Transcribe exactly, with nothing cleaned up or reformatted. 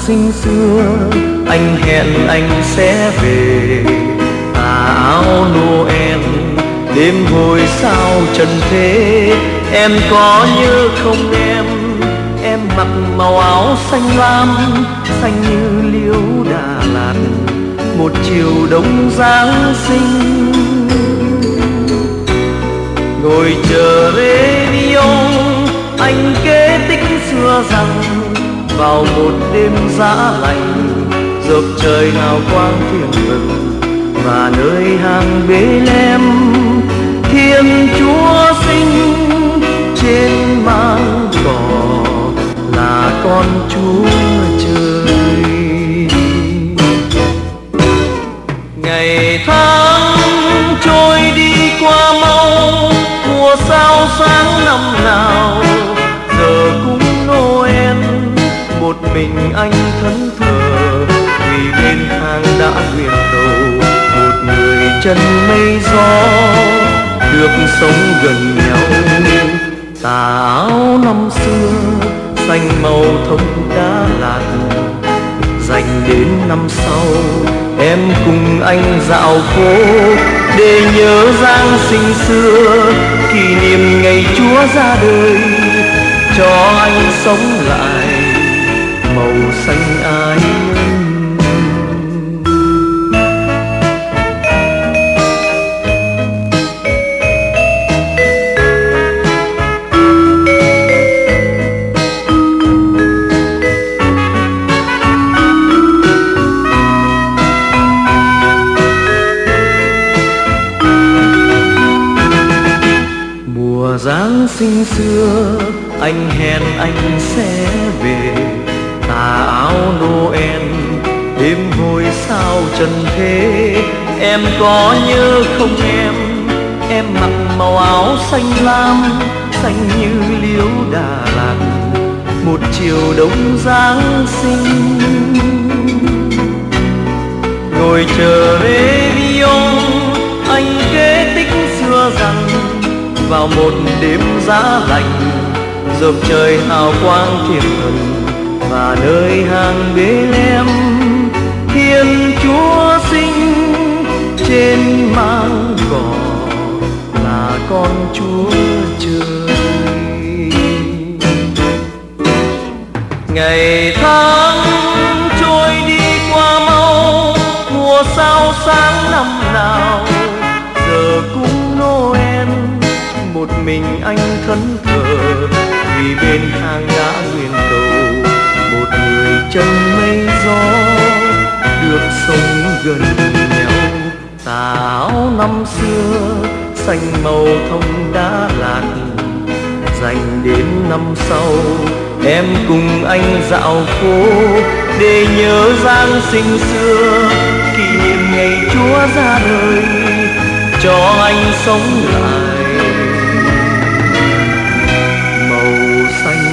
sinh xưa anh hẹn anh sẽ về. Tà áo Noel đêm hồi sao trần thế, em có nhớ không em? Em mặc màu áo xanh lam, xanh như liễu Đà Lạt, một chiều đông Giáng sinh. Ngồi chờ radio anh kể tích xưa rằng vào một đêm giá lạnh, rộp trời hào quang thiên vừng và nơi hang Bê-lem, Thiên Chúa sinh trên máng cỏ là con Chúa trời. Ngày tháng trôi đi qua mau, mùa sao sáng năm nào, giờ cũng Noel một mình anh thẫn thờ, vì bên hang đã huyền cầu một người chân mây gió được sống gần nhau. Tà áo năm xưa xanh màu thông Đà Lạt, dành đến năm sau em cùng anh dạo phố để nhớ Giáng sinh xưa, kỷ niệm ngày Chúa ra đời cho anh sống lại màu xanh ái nhân. Mùa Giáng sinh xưa anh hẹn anh sẽ về. Tà áo Noel đêm hồi sao trần thế, em có nhớ không em? Em mặc màu áo xanh lam, xanh như liễu Đà Lạt, một chiều đông Giáng sinh. Ngồi chờ radio anh kể tích xưa rằng vào một đêm giá lạnh, rộp trời hào quang thiên thần và nơi hang Bê-lem, Thiên Chúa sinh trên máng cỏ là con Chúa trời. Ngày tháng trôi đi qua mau, mùa sao sáng năm nào, giờ cũng Noel một mình anh thẫn thờ, vì bên hang đã nguyện cầu một người chân mây gió được sống gần nhau. Tà áo năm xưa xanh màu thông Đà Lạt, dành đến năm sau em cùng anh dạo phố để nhớ Giáng sinh xưa, kỷ niệm ngày Chúa ra đời cho anh sống lại màu xanh